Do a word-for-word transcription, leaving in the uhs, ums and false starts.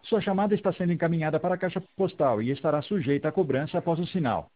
Sua chamada está sendo encaminhada para a caixa postal e estará sujeita a cobrança após o sinal.